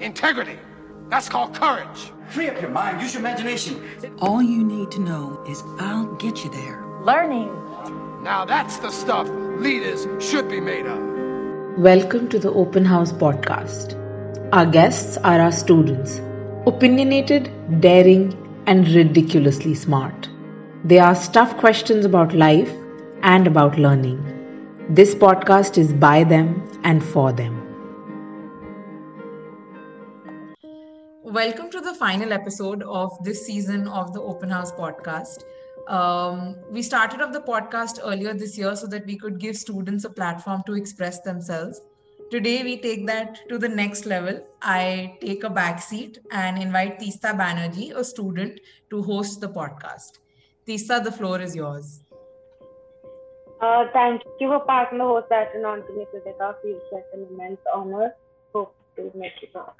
integrity. That's called courage. Free up your mind, use your imagination. All you need to know is I'll get you there. Learning. Now that's the stuff leaders should be made of. Welcome to the Open House podcast. Our guests are our students, opinionated, daring, and ridiculously smart. They ask tough questions about life and about learning. This podcast is by them and for them. Welcome to the final episode of this season of the Open House podcast. We started off the podcast earlier this year so that we could give students a platform to express themselves. Today, we take that to the next level. I take a backseat and invite Teesta Banerjee, a student, to host the podcast. Teesta, the floor is yours. Thank you for passing the host baton on to me, Kritika. Feels like an immense honor. Hope to make you talk.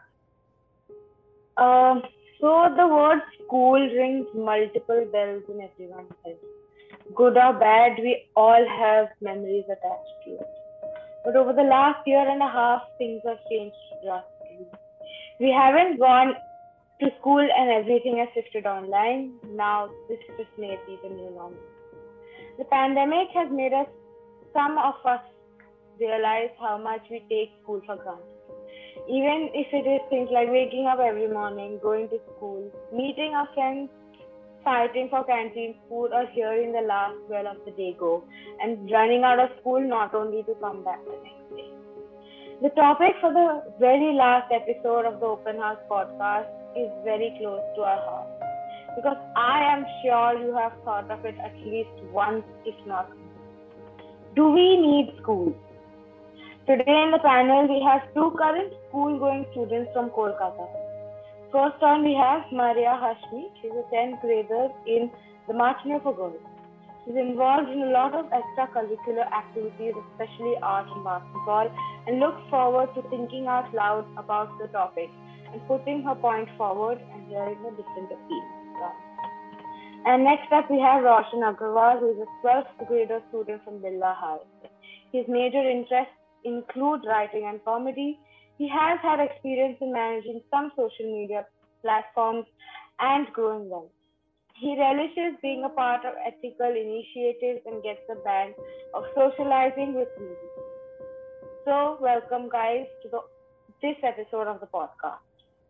So the word school rings multiple bells in everyone's head. Good or bad, we all have memories attached to it. But over the last year and a half, things have changed drastically. We haven't gone to school and everything has shifted online. Now this just may be the new normal. The pandemic has made some of us realize how much we take school for granted. Even if it is things like waking up every morning, going to school, meeting our friends, fighting for canteen food, or hearing the last bell of the day go, and running out of school not only to come back the next day. The topic for the very last episode of the Open House podcast is very close to our heart, because I am sure you have thought of it at least once, if not more. Do we need school? Today in the panel, we have two current school-going students from Kolkata. First on, we have Maria Hashmi. She's a 10th grader in the Marching for Girls. She's involved in a lot of extracurricular activities, especially art and basketball, and looks forward to thinking out loud about the topic and putting her point forward and hearing a different opinion. And next up, we have Roshan Agarwal, who is a 12th grader student from Birla High. His major interests include writing and comedy. He has had experience in managing some social media platforms and growing them. He relishes being a part of ethical initiatives and gets the bang of socializing with music. So, welcome guys to this episode of the podcast.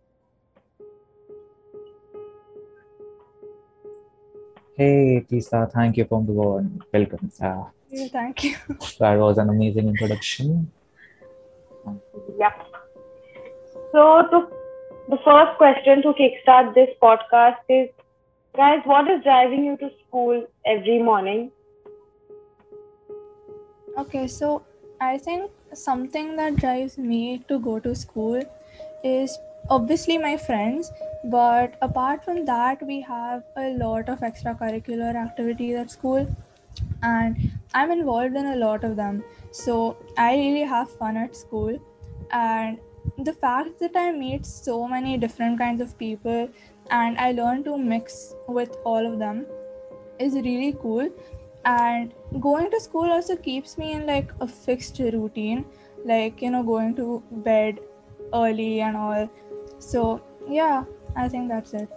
Hey, Teesta, thank you for the word. Welcome. Thank you. That was an amazing introduction. Yep. So, the first question to kickstart this podcast is, guys, what is driving you to school every morning? Okay, so I think something that drives me to go to school is obviously my friends, but apart from that, we have a lot of extracurricular activities at school, and I'm involved in a lot of them. So I really have fun at school, and the fact that I meet so many different kinds of people and I learn to mix with all of them is really cool. And going to school also keeps me in like a fixed routine, like going to bed early and all. So yeah, I think that's it.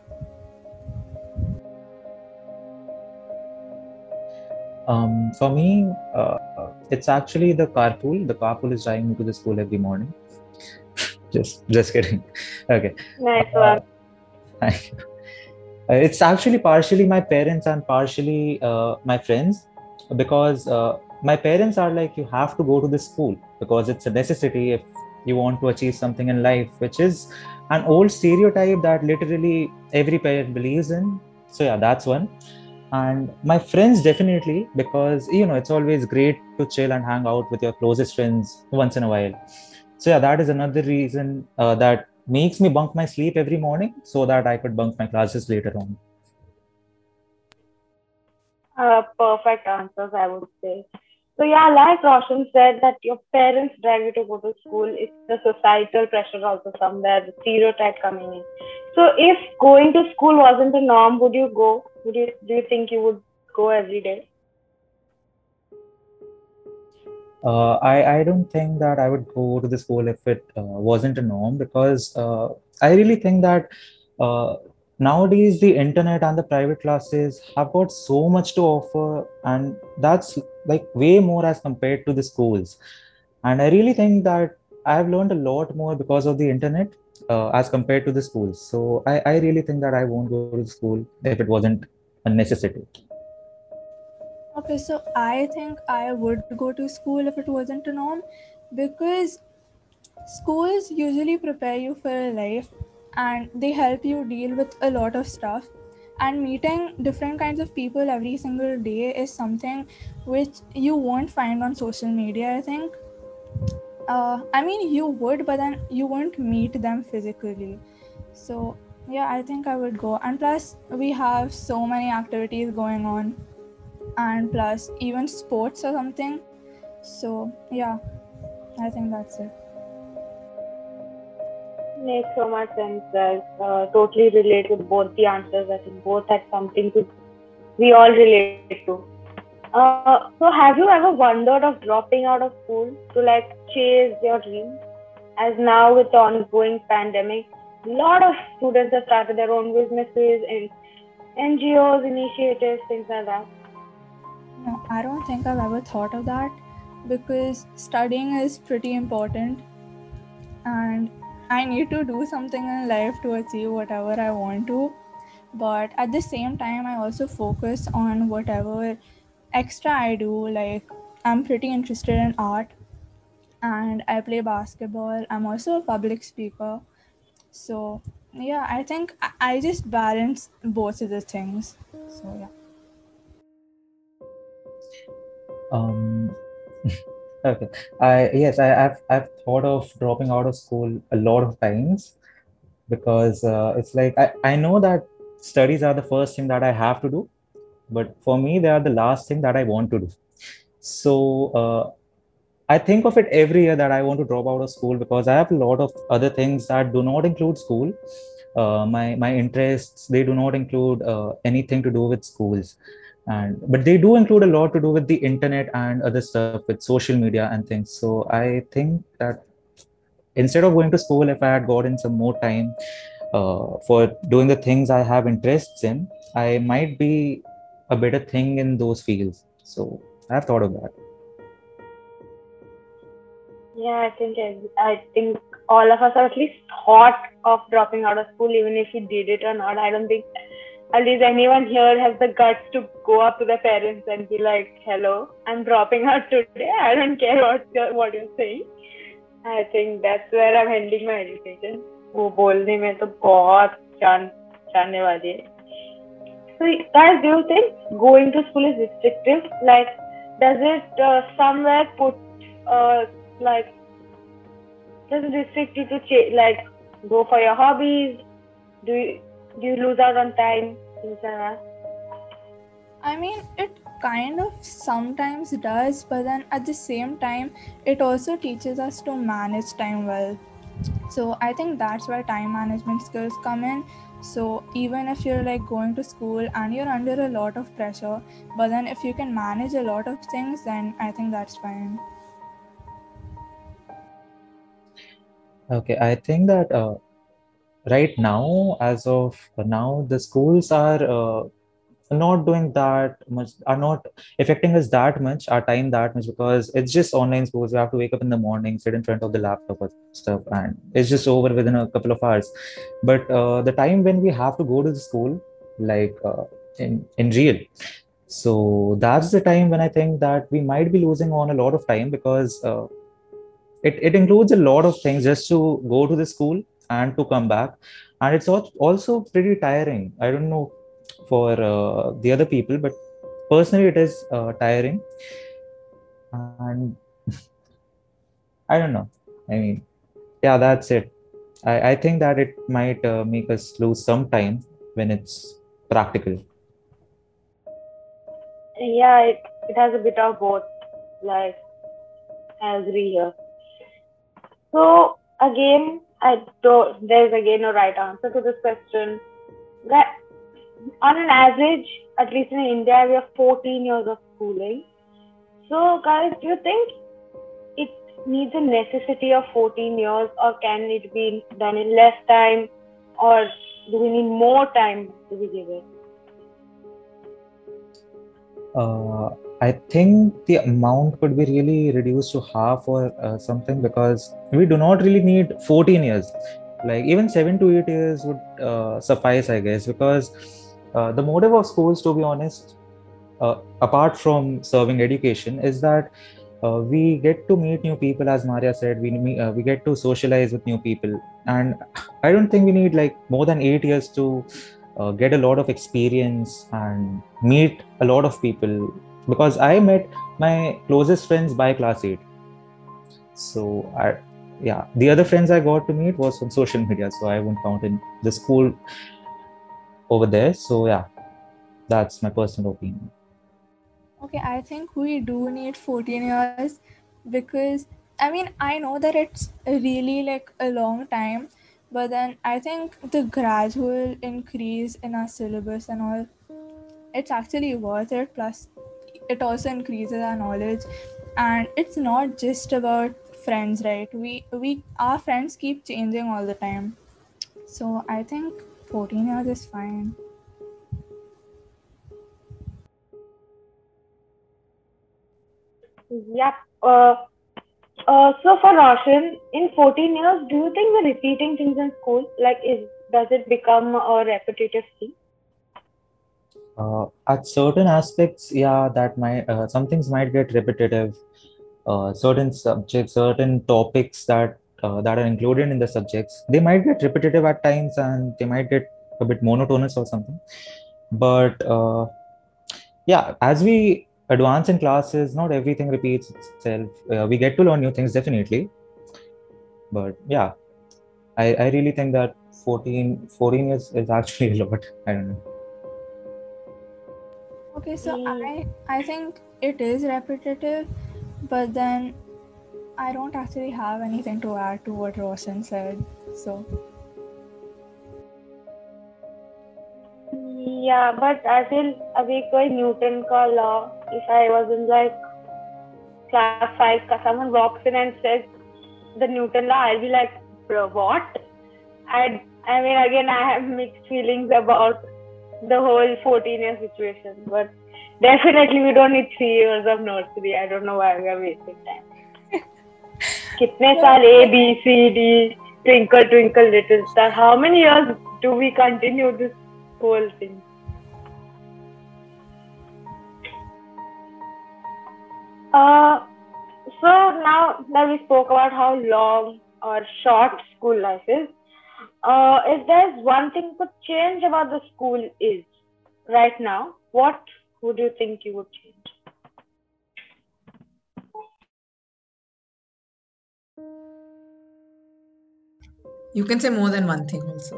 For me, it's actually the carpool. The carpool is driving me to the school every morning. Just kidding. Okay. Nice one. Thank you. It's actually partially my parents and partially my friends, because my parents are like, you have to go to this school because it's a necessity if you want to achieve something in life, which is an old stereotype that literally every parent believes in. So yeah, that's one. And my friends, definitely, because it's always great to chill and hang out with your closest friends once in a while. So yeah, that is another reason that makes me bunk my sleep every morning so that I could bunk my classes later on. Perfect answers, I would say. So yeah, like Roshan said, that your parents drive you to go to school. It's the societal pressure also somewhere, the stereotype coming in. So if going to school wasn't the norm, would you go? Do you think you would go every day? I don't think that I would go to the school if it wasn't a norm, because I really think that uh, nowadays the internet and the private classes have got so much to offer, and that's like way more as compared to the schools. And I really think that I've learned a lot more because of the internet as compared to the schools. So I really think that I won't go to school if it wasn't a necessity. Okay, so I think I would go to school if it wasn't a norm, because schools usually prepare you for life and they help you deal with a lot of stuff. And meeting different kinds of people every single day is something which you won't find on social media, I think. I mean, you would, but then you won't meet them physically. So, yeah, I think I would go. And plus, we have so many activities going on, and plus, even sports or something. So, yeah, I think that's it. Makes so much sense, guys. Totally relate with both the answers. I think both had something to we all relate to. So have you ever wondered of dropping out of school to like chase your dreams? As now with the ongoing pandemic, a lot of students have started their own businesses and NGOs, initiatives, things like that. No, I don't think I've ever thought of that, because studying is pretty important and I need to do something in life to achieve whatever I want to. But at the same time, I also focus on whatever extra I do. Like, I'm pretty interested in art and I play basketball. I'm also a public speaker. So, yeah, I think I just balance both of the things. So, yeah. Um, okay. I've thought of dropping out of school a lot of times, because it's like I know that studies are the first thing that I have to do, but for me they are the last thing that I want to do. So I think of it every year that I want to drop out of school, because I have a lot of other things that do not include school. My interests, they do not include anything to do with schools, and but they do include a lot to do with the internet and other stuff with social media and things. So I think that instead of going to school, if I had gotten some more time for doing the things I have interests in, I might be a better thing in those fields. So I've thought of that. Yeah, I think all of us have at least thought of dropping out of school, even if we did it or not. I don't think at least anyone here has the guts to go up to their parents and be like, "Hello, I'm dropping out today. I don't care what you're saying." I think that's where I'm ending my education. वो बोलने में तो बहुत जानने वाली है. So, guys, do you think going to school is restrictive? Like, does it somewhere put like does it restrict you to like go for your hobbies? Do you lose out on time? Things like that. I mean, it kind of sometimes does, but then at the same time, it also teaches us to manage time well. So I think that's where time management skills come in. So even if you're like going to school and you're under a lot of pressure, but then if you can manage a lot of things, then I think that's fine. Okay, I think that right now, as of now, the schools are not doing that much, are not affecting us that much, our time that much, because it's just online schools. You have to wake up in the morning, sit in front of the laptop or stuff, and it's just over within a couple of hours. But the time when we have to go to the school, like in real, so that's the time when I think that we might be losing on a lot of time, because it includes a lot of things just to go to the school and to come back, and it's also pretty tiring. I don't know for the other people, but personally it is tiring, and I don't know, I mean, yeah, that's it. I think that it might make us lose some time when it's practical. Yeah, it has a bit of both. Like, I agree here. So again, there's again no right answer to this question. That on an average, at least in India, we have 14 years of schooling. So guys, do you think needs a necessity of 14 years, or can it be done in less time, or do we need more time to be given? I think the amount could be really reduced to half or something, because we do not really need 14 years. Like even 7 to 8 years would suffice, I guess, because the motive of schools, to be honest, apart from serving education, is that we get to meet new people. As Maria said, we get to socialize with new people, and I don't think we need like more than 8 years to get a lot of experience and meet a lot of people, because I met my closest friends by class 8. So yeah, the other friends I got to meet was from social media, so I won't count in the school over there. So yeah, that's my personal opinion. Okay, I think we do need 14 years because I know that it's really like a long time, but then I think the gradual increase in our syllabus and all, it's actually worth it. Plus, it also increases our knowledge, and it's not just about friends, right? We our friends keep changing all the time, so I think 14 years is fine. Yep. So for Roshan, in 14 years, do you think we're repeating things in school? Like, does it become a repetitive thing? At certain aspects, yeah, that might some things might get repetitive. Certain subjects, certain topics that are included in the subjects, they might get repetitive at times, and they might get a bit monotonous or something. But yeah, as we advance in classes, not everything repeats itself. We get to learn new things, definitely. But yeah, I really think that 14 is actually a lot. I don't know. Okay, so I think it is repetitive, but then I don't actually have anything to add to what Roshan said. So Yeah, but I feel अभी कोई Newton का law. If I was in like class 5, someone walks in and says the Newton law, I'll be like, bro, what? I mean, again, I have mixed feelings about the whole 14-year situation, but definitely we don't need 3 years of nursery. I don't know why we are wasting time. कितने साल A, B, C, D, Twinkle, Twinkle, Little Star. How many years do we continue this whole thing? So now that we spoke about how long or short school life is, if there's one thing to change about the school is right now, what would you think you would change? You can say more than one thing also.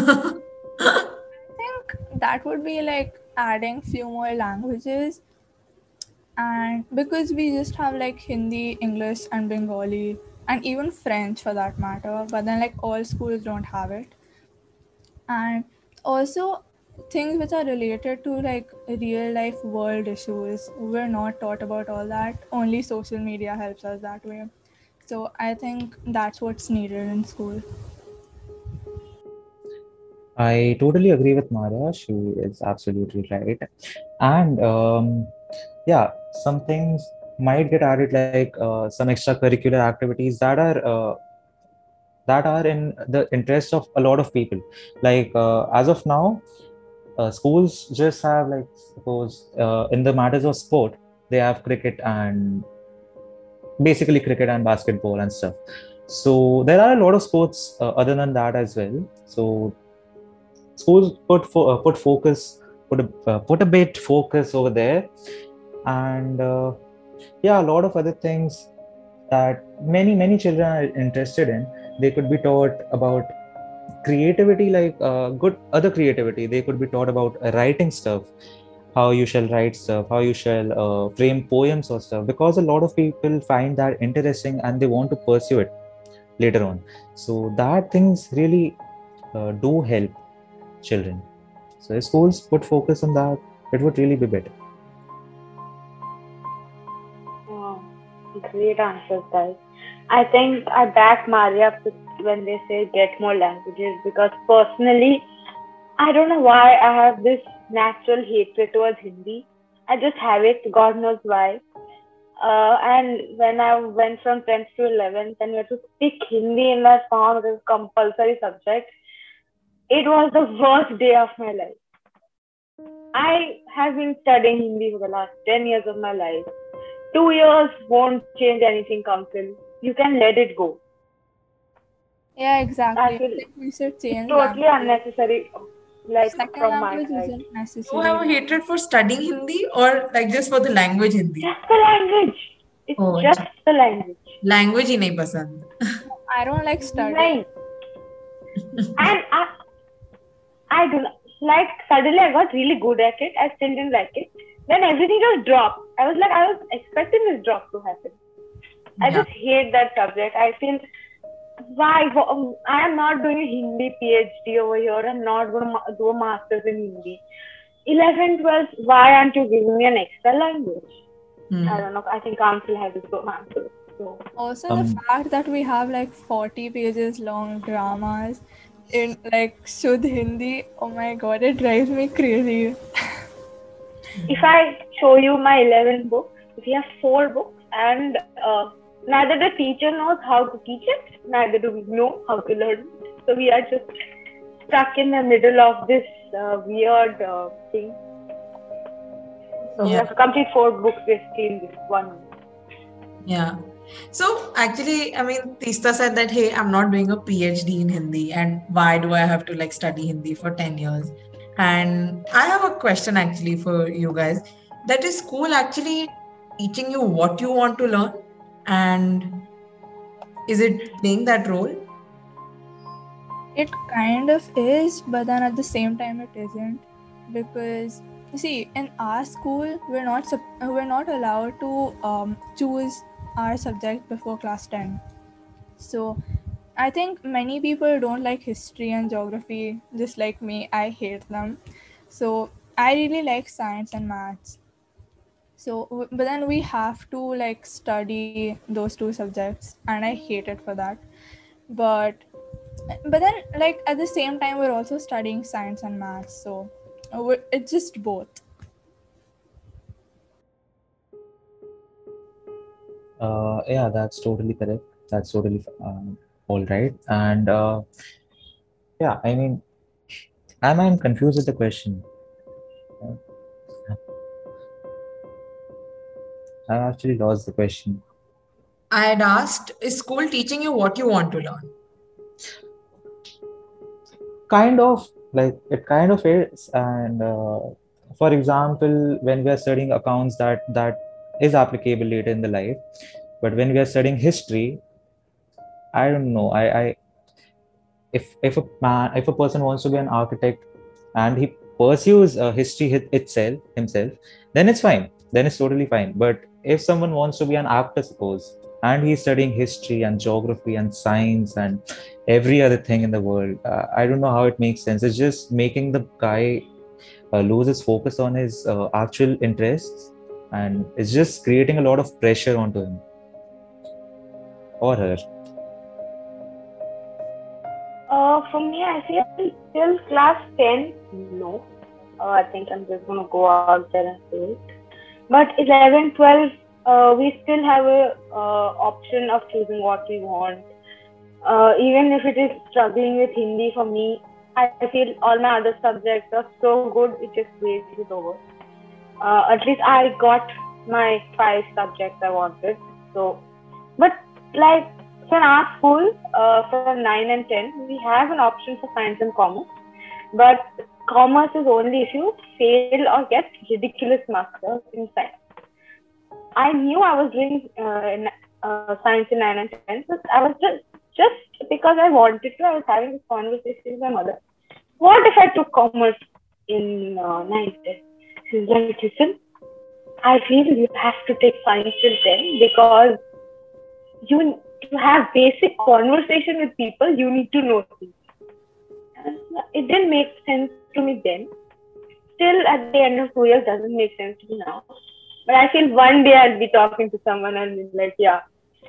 I think that would be like adding few more languages, and because we just have like Hindi, English, and Bengali, and even French for that matter, but then like all schools don't have it. And also things which are related to like real life world issues, we're not taught about all that. Only social media helps us that way. So I think that's what's needed in school. I totally agree with Maria. She is absolutely right. And yeah, some things might get added, like some extracurricular activities that are in the interest of a lot of people. Like as of now, schools just have, like, suppose in the matters of sport, they have cricket and basically cricket and basketball and stuff. So there are a lot of sports other than that as well. So schools put a bit focus over there, and yeah, a lot of other things that many children are interested in. They could be taught about creativity, like good other creativity. They could be taught about writing stuff, how you shall write stuff, how you shall frame poems or stuff, because a lot of people find that interesting and they want to pursue it later on. So that things really do help children. So if schools put focus on that, it would really be better. Oh, great answers, guys. I think I back Maria when they say get more languages because personally, I don't know why I have this natural hatred towards Hindi. I just have it. God knows why. And when I went from 10th to 11th and we had to speak Hindi in that form, it was compulsory subject. It was the worst day of my life. I have been studying Hindi for the last 10 years of my life. 2 years won't change anything, Council. You can let it go. Yeah, I exactly. feel Like we should change totally language. unnecessary, like Second from my language side. isn't You have a necessary. hatred for studying Hindi or like just for the language Hindi? Just the language. It's Oh, just the language. language ही नहीं पसंद. I don't like studying. Right. And I do not, like suddenly I got really good at it. I still didn't like it. Then everything just dropped. I was expecting this drop to happen. I Yeah. just hate that subject. I feel why I am not doing a Hindi PhD over here. I'm not going to do a master's in Hindi. 11, 12, why aren't you giving me an extra language? I don't know. I think council has its own answer. So Also, the fact that we have like 40 pages long dramas in like Shuddh Hindi, oh my god, it drives me crazy. if I show you my 11 books, we have 4 books, and neither the teacher knows how to teach it, neither do we know how to learn it. So we are just stuck in the middle of this weird thing. So we have to complete 4 books basically in this one week. Yeah. So actually, I mean, Tista said that, hey, I'm not doing a PhD in Hindi, and why do I have to like study Hindi for 10 years? And I have a question actually for you guys. That is school actually teaching you what you want to learn? And is it playing that role? It kind of is, but then at the same time it isn't, because you see, in our school we're not allowed to choose our subject before class 10. So I think many people don't like history and geography, just like me. I hate them. So I really like science and maths. So but then we have to like study those two subjects, and I hate it for that. But then like at the same time we're also studying science and maths, so it's just both. Yeah, that's totally correct. That's totally all right. And yeah, I mean, I'm confused with the question. I actually lost the question. I had asked, is school teaching you what you want to learn? Kind of, like it kind of is. And for example, when we are studying accounts, that is applicable later in the life. But when we are studying history, I don't know. If a person wants to be an architect and he pursues history himself, then it's fine. Then it's totally fine. But if someone wants to be an actor, suppose, and he's studying history and geography and science and every other thing in the world, I don't know how it makes sense. It's just making the guy lose his focus on his actual interests, and it's just creating a lot of pressure onto him or her. For me, I feel till class 10, no. I think I'm just going to go out there and say it. But 11, 12, we still have a option of choosing what we want. Even if it is struggling with Hindi for me, I feel all my other subjects are so good, it just weighs it over. At least I got my 5 subjects I wanted. So, but like, so in our school, for 9 and 10, we have an option for science and commerce. But commerce is only if you fail or get ridiculous marks in science. I knew I was doing science in 9 and 10, but I was just because I wanted to, I was having this conversation with my mother. What if I took commerce in 9 and 10? She's like, listen, I feel you have to take science till 10 because to have basic conversation with people, you need to know things. And it didn't make sense to me then. Still, at the end of 2 years, doesn't make sense to me now. But I feel one day I'll be talking to someone and be like, yeah,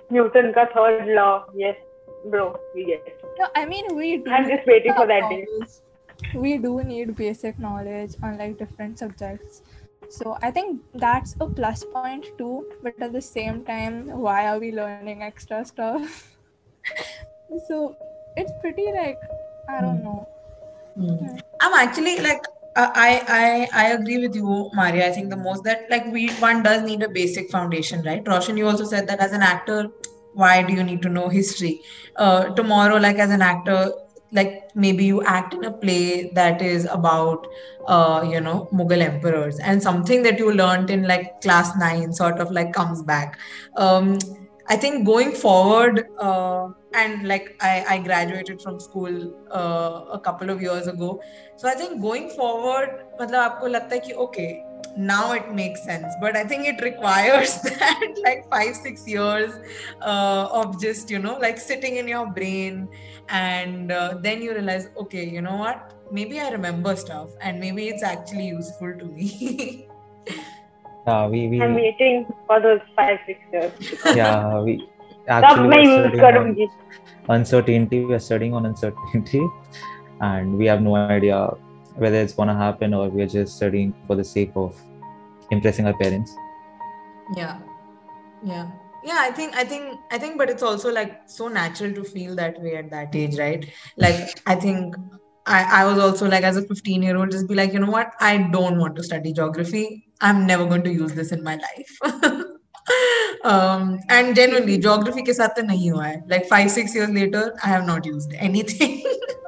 Newton ka third law. Yes, bro, we get it. No, I mean we do. I'm just waiting for that day. We do need basic knowledge on like different subjects. So I think that's a plus point too. But at the same time, why are we learning extra stuff? So it's pretty like I don't know. I'm actually like I agree with you, Maria. I think the most that like one does need a basic foundation, right? Roshan, you also said that as an actor, why do you need to know history? Tomorrow, like as an actor, like maybe you act in a play that is about Mughal emperors, and something that you learned in like class 9 sort of like comes back. I think going forward, and like I graduated from school a couple of years ago. So I think going forward, मतलब आपको लगता है कि okay, now it makes sense. But I think it requires that like 5-6 years of just like sitting in your brain, and then you realize, okay, you know what? Maybe I remember stuff, and maybe it's actually useful to me. I'm waiting for those 5-6 years. Yeah, we actually use karungi. Uncertainty. We are studying on uncertainty, and we have no idea whether it's gonna happen or we are just studying for the sake of impressing our parents. Yeah. I think, but it's also like so natural to feel that way at that age, right? Like I think I was also like as a 15-year-old just be like, you know what? I don't want to study geography. I'm never going to use this in my life. And genuinely, geography ke saath nahi hua hai. Like 5-6 years later, I have not used anything.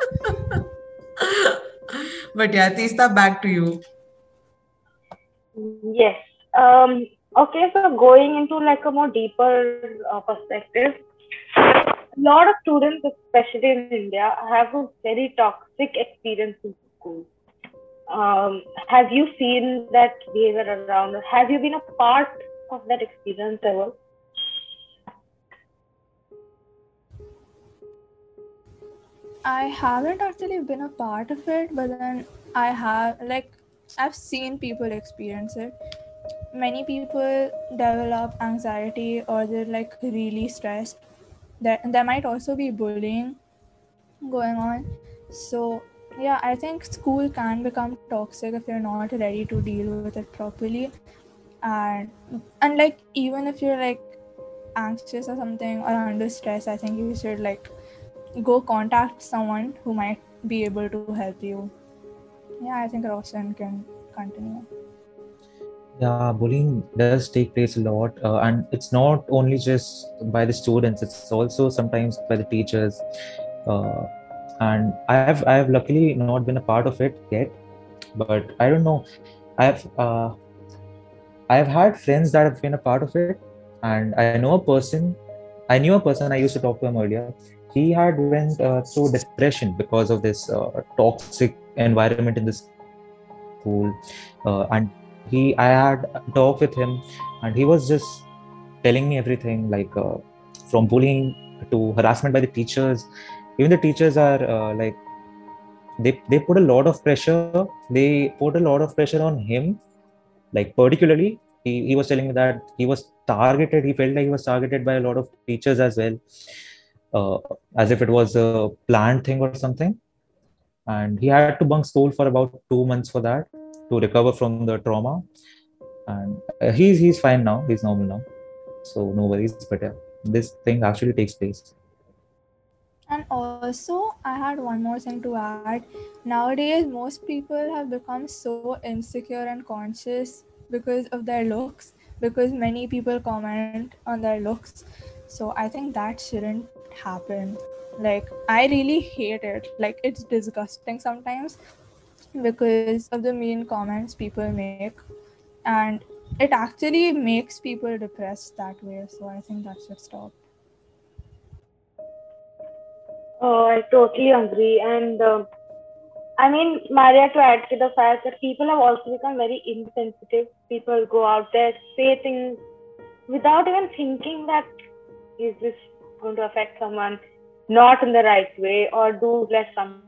But yeah, Teesta, back to you. Yes. Okay, so going into like a more deeper perspective, a lot of students, especially in India, have a very toxic experience in school. Have you seen that behavior around? Have you been a part of that experience ever? I haven't actually been a part of it, but then I've seen people experience it. Many people develop anxiety or they're like really stressed. There might also be bullying going on. So yeah, I think school can become toxic if you're not ready to deal with it properly. And like even if you're like anxious or something or under stress, I think you should like go contact someone who might be able to help you. Yeah, I think Roshan can continue. Yeah, bullying does take place a lot, and it's not only just by the students; it's also sometimes by the teachers. And I have luckily not been a part of it yet, but I don't know. I've uh, I've had friends that have been a part of it, and I know a person. I knew a person. I used to talk to him earlier. He had went through depression because of this toxic environment in the school, and I had talked with him, and he was just telling me everything, like from bullying to harassment by the teachers. Even the teachers are like they put a lot of pressure. They put a lot of pressure on him, like particularly he was telling me that he was targeted. He felt like he was targeted by a lot of teachers as well, as if it was a planned thing or something. And he had to bunk school for about 2 months for that, to recover from the trauma. And he's fine now. He's normal now, so no worries. But this thing actually takes place. And also, I had one more thing to add. Nowadays, most people have become so insecure and conscious because of their looks, because many people comment on their looks. So I think that shouldn't happen. Like, I really hate it. Like, it's disgusting sometimes because of the mean comments people make. And it actually makes people depressed that way. So I think that should stop. Oh, I totally agree. And I mean, Maria, to add to the fact that people have also become very insensitive. People go out there, say things without even thinking that is this going to affect someone not in the right way or do less something.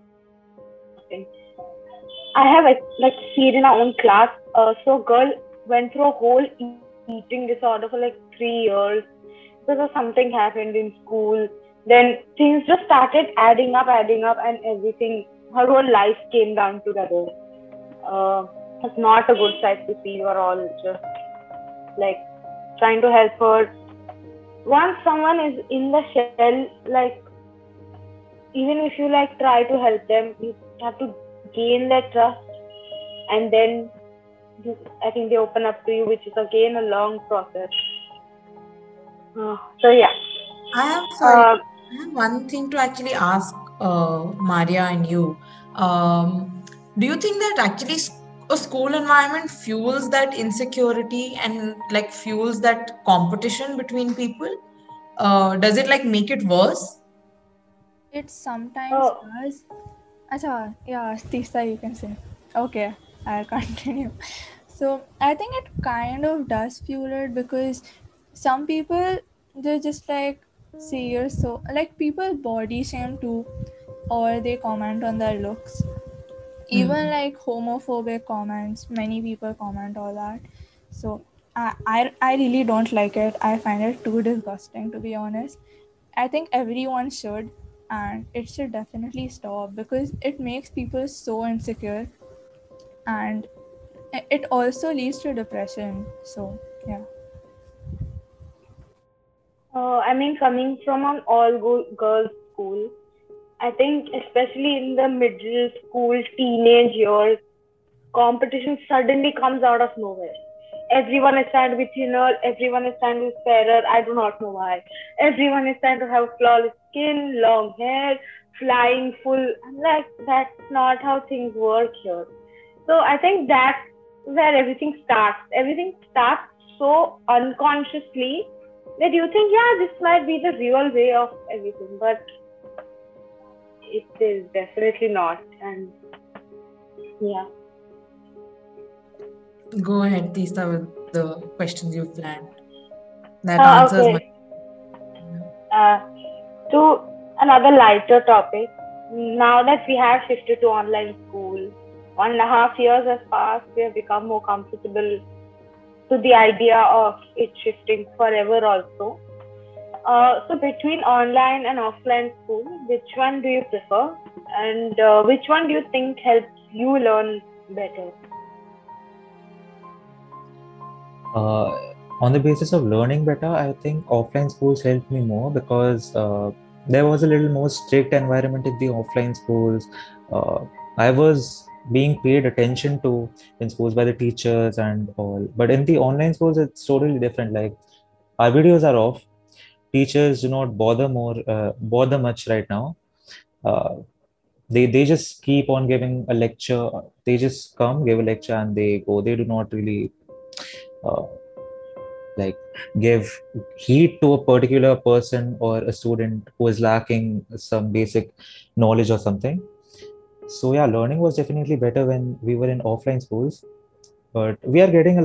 I have like seen in our own class, so girl went through a whole eating disorder for like 3 years. because something happened in school. Then things just started adding up, and everything, her whole life came down together. Uh, it's not a good sight to see. You are all just like trying to help her. Once someone is in the shell, like even if you like try to help them, you have to gain their trust, and then I think they open up to you, which is again a long process. So yeah. I have, Uh, I have one thing to actually ask Maria and you. Do you think that actually a school environment fuels that insecurity and like fuels that competition between people? Does it like make it worse? It sometimes oh, does. Acha, yeah, Tisa, you can say. Okay, I'll continue. So I think it kind of does fuel it because some people, they just like see you're so like people body shame too, or they comment on their looks. Even Hmm. like homophobic comments, many people comment all that. So I really don't like it. I find it too disgusting, to be honest. I think everyone should, and it should definitely stop because it makes people so insecure, and it also leads to depression. So yeah. I mean, coming from an all girls school, I think especially in the middle school, teenage years, competition suddenly comes out of nowhere. Everyone is trying to be thinner, everyone is trying to be fairer. I do not know why. Everyone is trying to have flawless skin, long hair, flying full. I'm like, that's not how things work here. So I think that's where everything starts. Everything starts so unconsciously that you think, yeah, this might be the real way of everything, but it is definitely not. And yeah. Go ahead, Tisa, with the questions you've planned. That answers my. Okay. Uh, to another lighter topic. Now that we have shifted to online school, 1.5 years has passed, we have become more comfortable to the idea of it shifting forever also. So between online and offline school, which one do you prefer? And which one do you think helps you learn better? Uh, on the basis of learning better, I think offline schools helped me more because there was a little more strict environment in the offline schools. I was being paid attention to in schools by the teachers and all. But in the online schools, it's totally different. Like our videos are off. Teachers do not bother much right now. Uh, they just keep on giving a lecture. They just come, give a lecture, and they go. They do not really uh, like give heed to a particular person or a student who is lacking some basic knowledge or something. So yeah, learning was definitely better when we were in offline schools, but we are getting a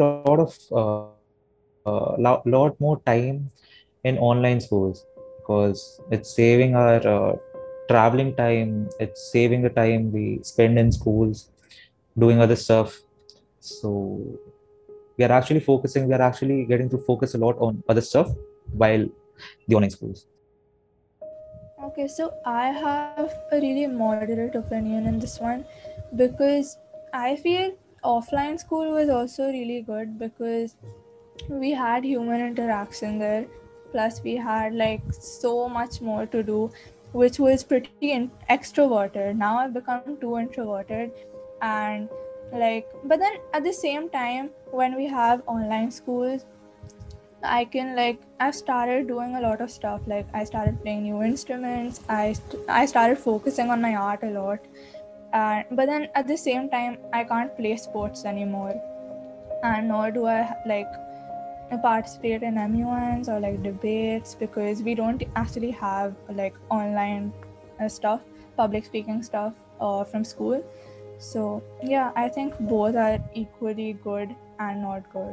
lot more time in online schools because it's saving our traveling time, it's saving the time we spend in schools doing other stuff. So we are actually getting to focus a lot on other stuff while the online schools. Okay, so I have a really moderate opinion in this one because I feel offline school was also really good because we had human interaction there, plus we had like so much more to do, which was pretty extroverted. Now I've become too introverted, and like, but then at the same time, when we have online schools, I can like I've started doing a lot of stuff. Like I started playing new instruments. I started focusing on my art a lot. But then at the same time, I can't play sports anymore, and nor do I like participate in MUNs or like debates because we don't actually have like online stuff, public speaking stuff from school. So yeah, I think both are equally good and not good.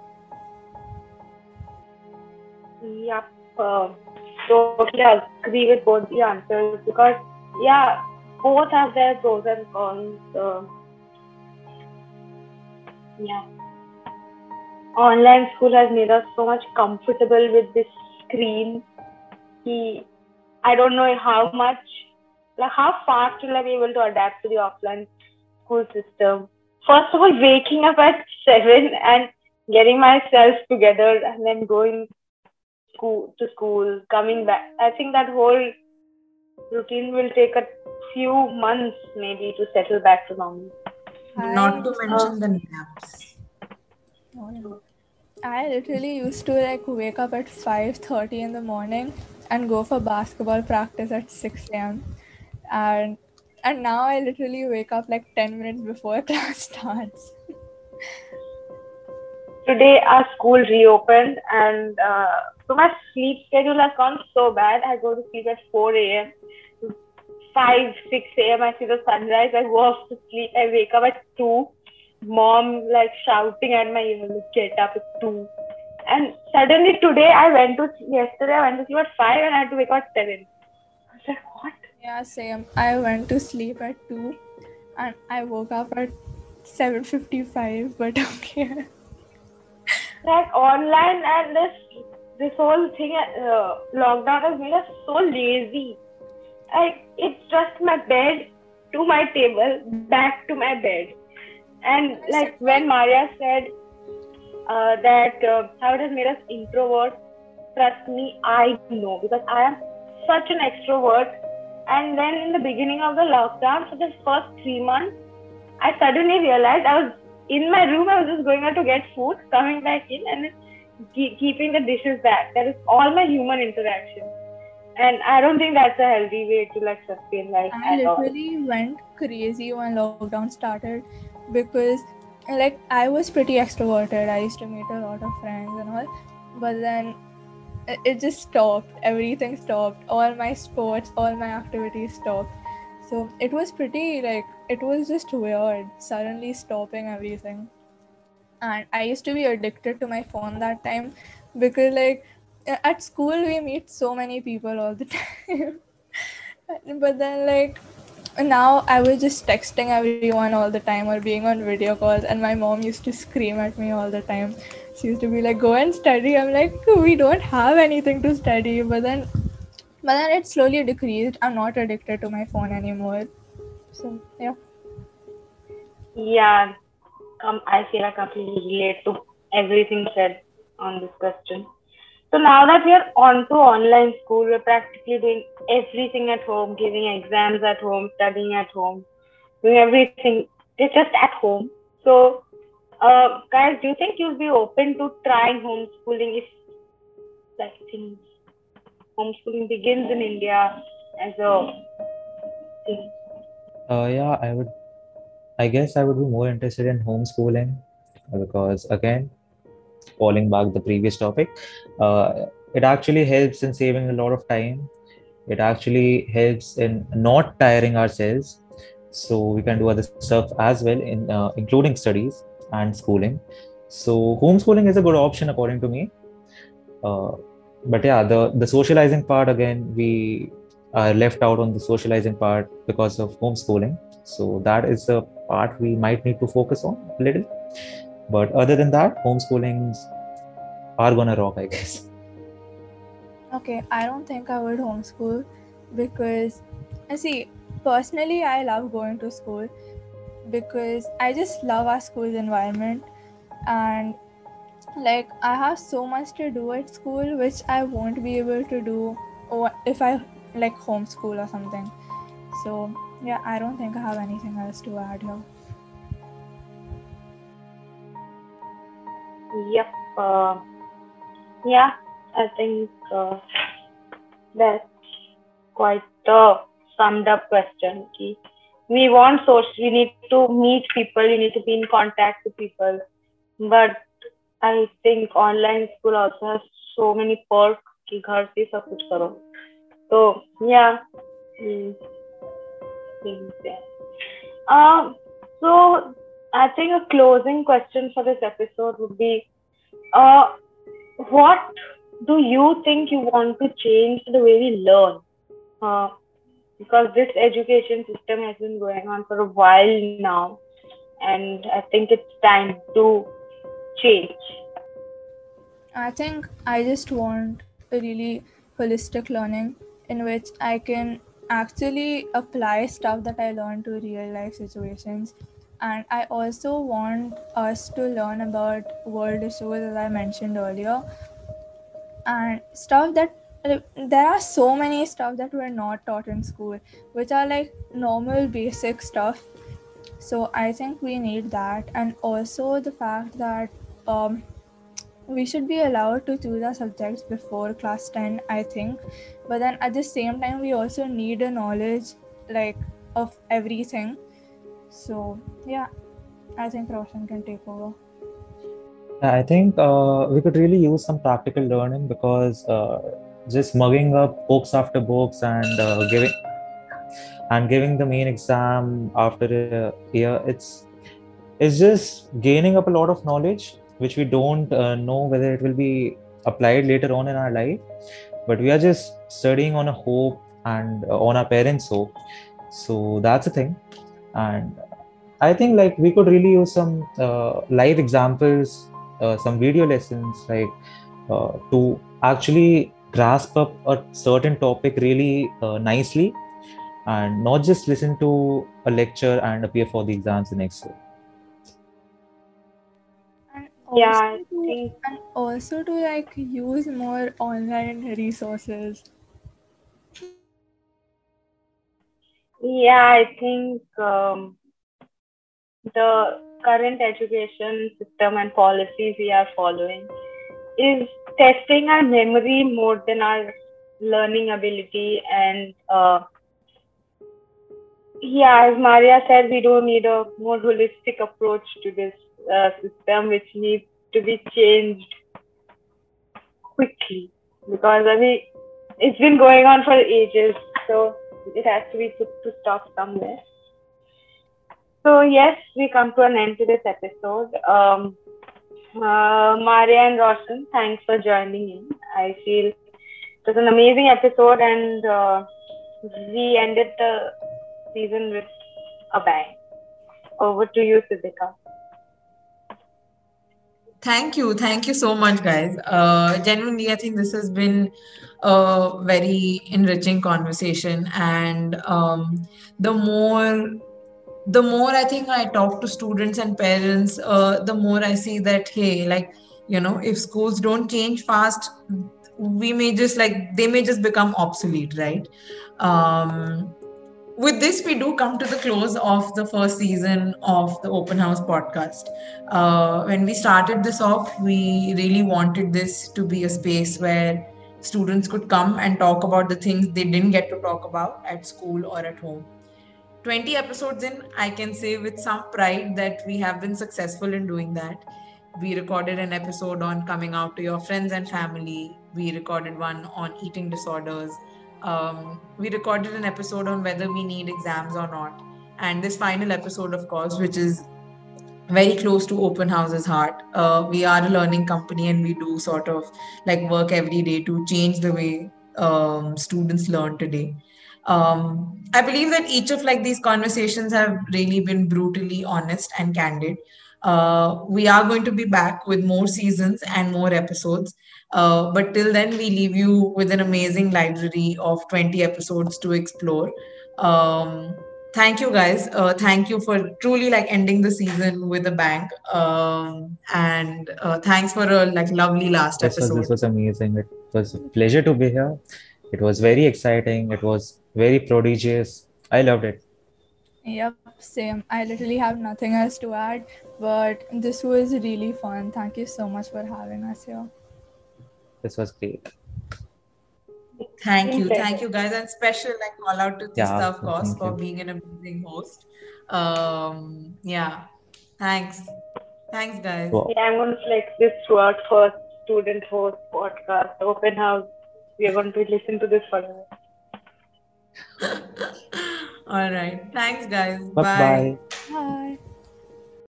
Yep. Totally agree with both the answers because, yeah, both have their pros and cons. Yeah. Online school has made us so much comfortable with this screen. I don't know how fast will I be able to adapt to the offline school system. First of all, waking up at 7 and getting myself together and then going to school, coming back. I think that whole routine will take a few months maybe to settle back to normal. Not to mention the naps. I literally used to wake up at 5:30 in the morning and go for basketball practice at 6 a.m. and now I literally wake up 10 minutes before class starts. Today our school reopened and so my sleep schedule has gone so bad. I go to sleep at 4 a.m. 5, 6 a.m. I see the sunrise. I go off to sleep. I wake up at 2. Mom shouting at my ear, get up at 2. And suddenly yesterday I went to sleep at 5 and I had to wake up at 7. I was like, what? Yeah, same. I went to sleep at 2 and I woke up at 7:55, but okay. That online and this whole thing, lockdown has made us so lazy. It's just my bed to my table, back to my bed. And when Maria said that how it has made us introverts, trust me, I know, because I am such an extrovert. And then in the beginning of the lockdown, for the first 3 months, I suddenly realized I was in my room. I was just going out to get food, coming back in, and keeping the dishes back. That is all my human interaction. And I don't think that's a healthy way to sustain life I at all. literally went crazy when lockdown started because I was pretty extroverted. I used to meet a lot of friends and all, but then it just stopped. Everything stopped. All my sports, all my activities stopped. So it was pretty it was just weird suddenly stopping everything. And I used to be addicted to my phone that time because at school we meet so many people all the time. But then now I was just texting everyone all the time or being on video calls, and my mom used to scream at me all the time. She used to be like, go and study. I'm like, we don't have anything to study. But then it slowly decreased. I'm not addicted to my phone anymore. So yeah. Yeah, I feel I completely relate to everything said on this question. So now that we are on to online school, we're practically doing everything at home, giving exams at home, studying at home, doing everything just at home. So, guys, do you think you'll be open to trying homeschooling if homeschooling begins in India as a thing? Yeah, I guess I would be more interested in homeschooling because, again, falling back the previous topic, it actually helps in saving a lot of time. It actually helps in not tiring ourselves, so we can do other stuff as well, including studies and schooling. So homeschooling is a good option according to me. But yeah, the socializing part, again, we are left out on the socializing part because of homeschooling. So that is the part we might need to focus on a little. But other than that, homeschoolings are gonna rock, I guess. Okay, I don't think I would homeschool because, personally, I love going to school because I just love our school's environment, and I have so much to do at school which I won't be able to do if I homeschool or something. So yeah, I don't think I have anything else to add here. Yep. Yeah, I think that's quite a summed up question. We need to meet people, we need to be in contact with people. But I think online school also has so many perks कि घर से सब कुछ करो. So yeah. So I think a closing question for this episode would be, what do you think you want to change the way we learn? Because this education system has been going on for a while now, and I think it's time to change. I think I just want a really holistic learning in which I can actually apply stuff that I learned to real life situations. And I also want us to learn about world issues, as I mentioned earlier, and stuff that there are so many stuff that were not taught in school, which are like normal basic stuff. So I think we need that, and also the fact that um, we should be allowed to choose our subjects before class 10, I think. But then at the same time, we also need a knowledge like of everything. So yeah, I think Roshan can take over. I think we could really use some practical learning because just mugging up books after books and giving the main exam after a year, it's just gaining up a lot of knowledge which we don't know whether it will be applied later on in our life. But we are just studying on a hope and on our parents' hope. So that's the thing. And I think like we could really use some live examples, some video lessons, like to actually grasp up a certain topic really nicely, and not just listen to a lecture and appear for the exams the next year. And Yeah, also I to, think and also to like use more online resources. yeah, I think the current education system and policies we are following is testing our memory more than our learning ability. And yeah, as Maria said, we do need a more holistic approach to this system, which needs to be changed quickly, because I mean it's been going on for ages, so it has to be put to stop somewhere. So yes, we come to an end to this episode. Maria and Roshan, thanks for joining in. I feel it was an amazing episode, and we ended the season with a bang. Over to you, Siddhika. Thank you so much, guys. Genuinely, I think this has been a very enriching conversation, and the more the more I think I talk to students and parents, the more I see that, hey, like, if schools don't change fast, we may just like they may just become obsolete, right? Um, with this, we do come to the close of the first season of the Open House podcast. When we started this off, we really wanted this to be a space where students could come and talk about the things they didn't get to talk about at school or at home. 20 episodes in, I can say with some pride that we have been successful in doing that. We recorded an episode on coming out to your friends and family. We recorded one on eating disorders. We recorded an episode on whether we need exams or not. And this final episode, of course, which is very close to Open House's heart. We are a learning company, and we do sort of like work every day to change the way students learn today. I believe that each of like these conversations have really been brutally honest and candid. We are going to be back with more seasons and more episodes. But till then, we leave you with an amazing library of 20 episodes to explore. Thank you, guys. Thank you for truly like ending the season with a bang. And thanks for a like lovely last This episode. was amazing. It was a pleasure to be here. It was very exciting. It was very prodigious. I loved it. Yep, same. I literally have nothing else to add, but this was really fun. Thank you so much for having us here. This was great. Thank you guys, and special like call out to Tista, Yeah, of course, thank for you. being an amazing host. Yeah, thanks, guys. Wow. Yeah, I'm going to flex this throughout first student host podcast, Open House. We are going to listen to this forever. All right, thanks, guys. Bye bye. Bye.